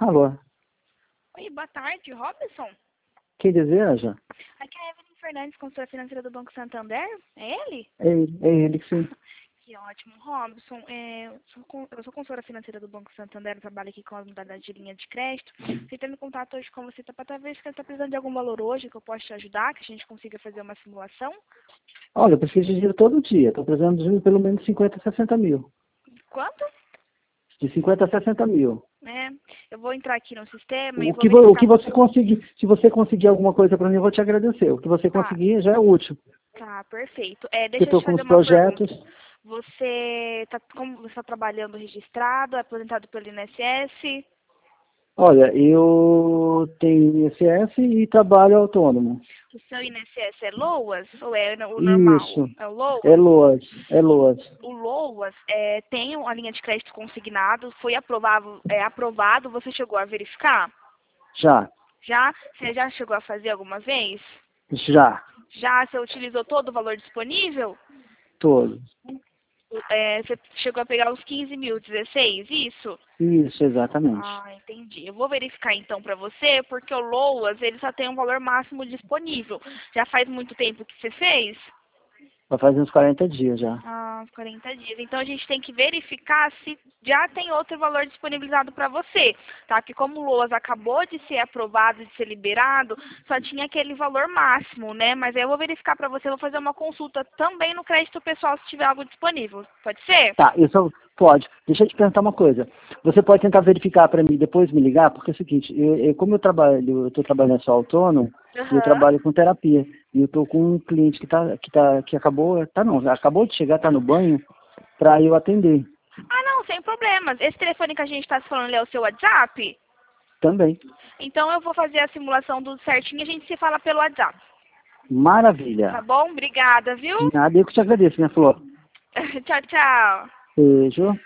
Alô, Oi, boa tarde, Robson. quem deseja? Aqui é a Evelyn Fernandes, consultora financeira do Banco Santander. É ele? É ele que sim. Que ótimo. Robson, eu sou consultora financeira do Banco Santander, eu trabalho aqui com a modalidade de linha de crédito. Tentando em contato hoje com você para ver se você está precisando de algum valor hoje que eu possa te ajudar, que a gente consiga fazer uma simulação. Olha, eu preciso de dinheiro todo dia. Estou precisando de pelo menos 50 a 60 mil. Quanto? De 50 a 60 mil. Eu vou entrar aqui no sistema e O vou que, o verificar. que você conseguir, se você conseguir alguma coisa para mim, eu vou te agradecer. O que você Tá, conseguir já é útil. tá, perfeito. Porque Deixa eu estou te com fazer os uma pergunta. projetos. Como você está trabalhando registrado, é aposentado pelo INSS? Olha, eu tenho INSS e trabalho autônomo. O seu INSS é LOAS ou é o normal? Isso. É o É LOAS? LOAS. É LOAS. O LOAS tem a linha de crédito consignado, foi aprovado, você chegou a verificar? Já. Já? Você já chegou a fazer alguma vez? Já. Já? Você utilizou todo o valor disponível? Todo. Você chegou a pegar os 15 mil, 16, isso? Isso, exatamente. Ah, entendi. Eu vou verificar então para você, porque o LOAS, ele só tem um valor máximo disponível. Já faz muito tempo que você fez? Vai fazer uns 40 dias já. Ah, 40 dias. Então a gente tem que verificar se já tem outro valor disponibilizado para você, tá? Que como o LOAS acabou de ser aprovado, de ser liberado, só tinha aquele valor máximo, né? Mas aí eu vou verificar para você, vou fazer uma consulta também no crédito pessoal se tiver algo disponível. Pode ser? Tá, isso pode. Deixa eu te perguntar uma coisa. Você pode tentar verificar para mim e depois me ligar, porque é o seguinte, como eu estou trabalhando só autônomo, eu Aham. trabalho com terapia. E eu estou com um cliente que acabou de chegar, está no banho, para eu atender Ah, não, sem problemas. Esse telefone que a gente está se falando é o seu WhatsApp? também. Então eu vou fazer a simulação do certinho e a gente se fala pelo WhatsApp. Tá Maravilha. bom? Obrigada, viu? De nada, eu que te agradeço, minha flor. Tchau, tchau. Beijo.